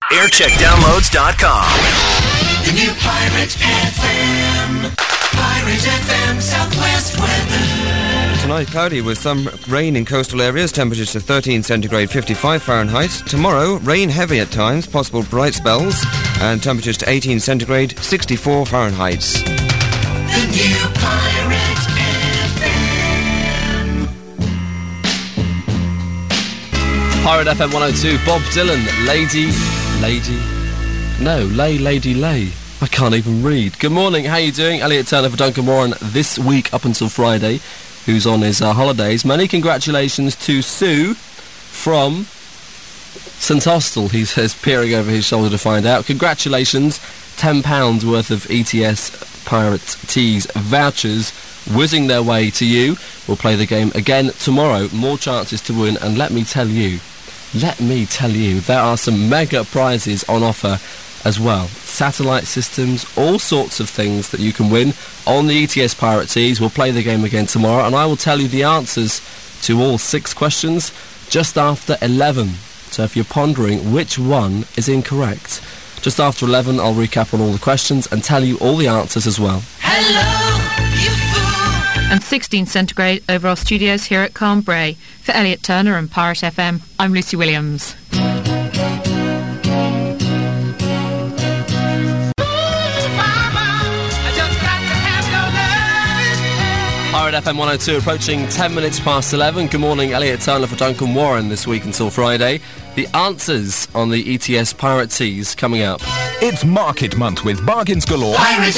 Aircheckdownloads.com. The new Pirate FM. Pirate FM Southwest weather. Tonight, cloudy with some rain in coastal areas, temperatures to 13 centigrade, 55 Fahrenheit. Tomorrow, rain heavy at times, possible bright spells, and temperatures to 18 centigrade, 64 Fahrenheit. The new Pirate FM. Pirate FM 102, Bob Dylan, Lady. I can't even read. Good morning, how you doing? Elliot Turner for Duncan Warren this week up until Friday, who's on his holidays. Many congratulations to Sue from St Austell. He says, peering over his shoulder to find out. Congratulations, £10 worth of ETS Pirate Tees vouchers whizzing their way to you. We'll play the game again tomorrow. More chances to win, and let me tell you, there are some mega prizes on offer as well. Satellite systems, all sorts of things that you can win on the ETS Pirate Tees. We'll play the game again tomorrow, and I will tell you the answers to all 6 questions just after 11. So if you're pondering which one is incorrect, just after 11 I'll recap on all the questions and tell you all the answers as well. Hello, you fool. And 16 centigrade over our studios here at Calmbray. For Elliot Turner and Pirate FM, I'm Lucy Williams. Pirate FM 102 approaching 10 minutes past 11. Good morning, Elliot Turner for Duncan Warren this week until Friday. The answers on the ETS Pirate Tees coming up. It's Market Month with bargains galore. Pirate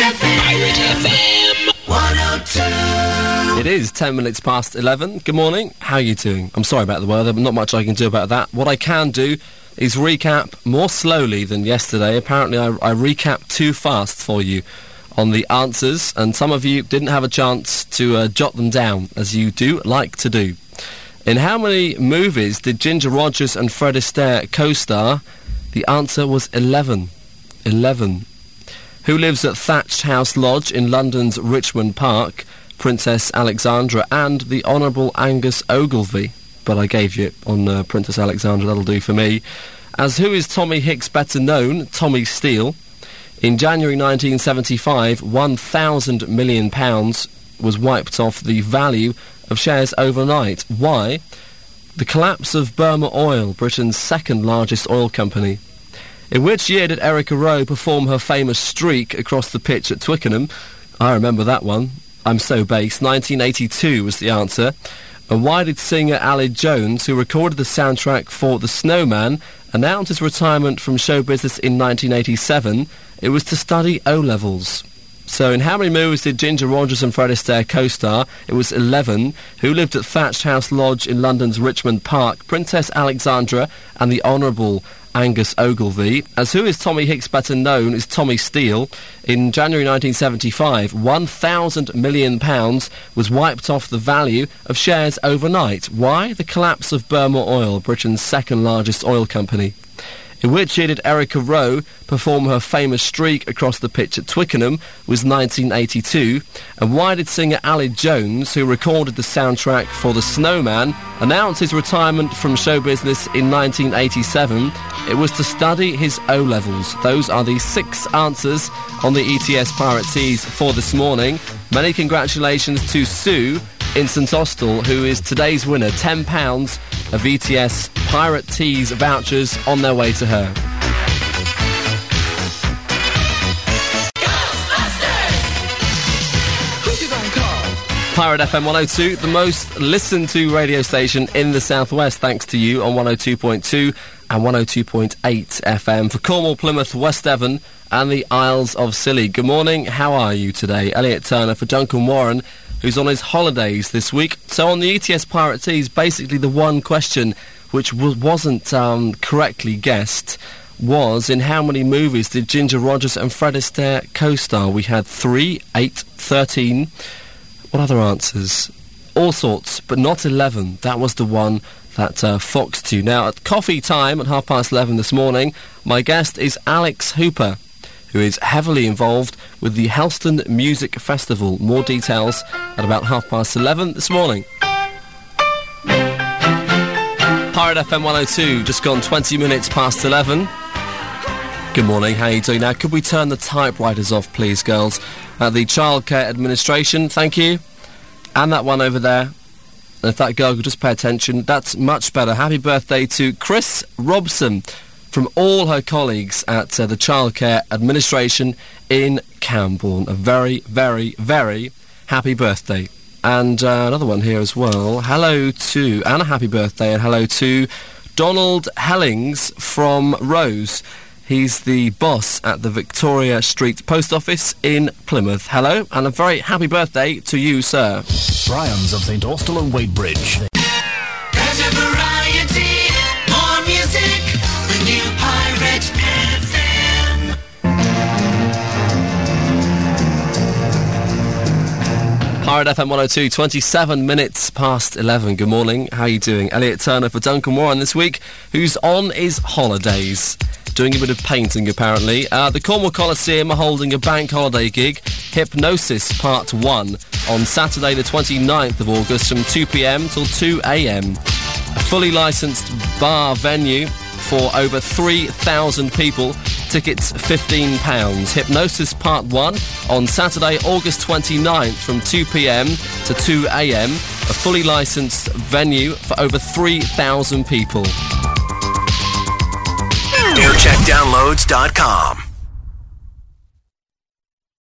FM 102. It is 10 minutes past 11. Good morning, how are you doing? I'm sorry about the weather, but not much I can do about that. What I can do is recap more slowly than yesterday. Apparently I recapped too fast for you on the answers, and some of you didn't have a chance to jot them down, as you do like to do. In how many movies did Ginger Rogers and Fred Astaire co-star? The answer was 11. 11. Who lives at Thatched House Lodge in London's Richmond Park? Princess Alexandra and the Honourable Angus Ogilvy. But I gave you on Princess Alexandra, that'll do for me. As who is Tommy Hicks better known? Tommy Steele. In January 1975, £1,000 million was wiped off the value of shares overnight. Why? The collapse of Burma Oil, Britain's second largest oil company. In which year did Erica Rowe perform her famous streak across the pitch at Twickenham? I remember that one. I'm so base. 1982 was the answer. And why did singer Ali Jones, who recorded the soundtrack for The Snowman, announce his retirement from show business in 1987? It was to study O-levels. So in how many movies did Ginger Rogers and Fred Astaire co-star? It was 11. Who lived at Thatched House Lodge in London's Richmond Park? Princess Alexandra and the Honourable Angus Ogilvy. As who is Tommy Hicks better known is Tommy Steele. In January 1975, £1,000 million was wiped off the value of shares overnight. Why? The collapse of Burma Oil, Britain's second largest oil company. In which year did Erica Rowe perform her famous streak across the pitch at Twickenham? Was 1982. And why did singer Ali Jones, who recorded the soundtrack for The Snowman, announce his retirement from show business in 1987? It was to study his O-levels. Those are the 6 answers on the ETS Pirate Tees for this morning. Many congratulations to Sue in St Austell, who is today's winner. £10 of ETS Pirate Tees vouchers on their way to her. Pirate FM 102, the most listened to radio station in the southwest, thanks to you on 102.2 and 102.8 FM for Cornwall, Plymouth, West Devon and the Isles of Scilly. Good morning, how are you today? Elliot Turner for Duncan Warren, who's on his holidays this week. So on the ETS Pirate Tees, basically the one question which wasn't correctly guessed was, in how many movies did Ginger Rogers and Fred Astaire co-star? We had 3, 8, 13. What other answers? All sorts, but not 11. That was the one that foxed you. Now, at coffee time at 11:30 this morning, my guest is Alex Hooper, who is heavily involved with the Helston Music Festival. More details at about 11:30 this morning. Pirate FM 102, just gone 20 minutes past 11. Good morning, how are you doing? Now, could we turn the typewriters off, please, girls? The Childcare Administration, thank you. And that one over there. And if that girl could just pay attention, that's much better. Happy birthday to Chris Robson from all her colleagues at the Childcare Administration in Camborne. A very, very, very happy birthday. And another one here as well. Hello to, and a happy birthday, and hello to Donald Hellings from Rose. He's the boss at the Victoria Street Post Office in Plymouth. Hello, and a very happy birthday to you, sir. Brian's of St Austell and Wadebridge. There's a variety, more music, the new Pirate FM. Pirate FM 102, 27 minutes past 11. Good morning, how are you doing? Elliot Turner for Duncan Warren this week, who's on his holidays. Doing a bit of painting, apparently. The Cornwall Coliseum are holding a bank holiday gig, Hypnosis Part 1, on Saturday the 29th of August from 2 p.m. till 2 a.m. A fully licensed bar venue for over 3,000 people. Tickets £15. Hypnosis Part 1 on Saturday, August 29th from 2 p.m. to 2 a.m. A fully licensed venue for over 3,000 people. AirCheckDownloads.com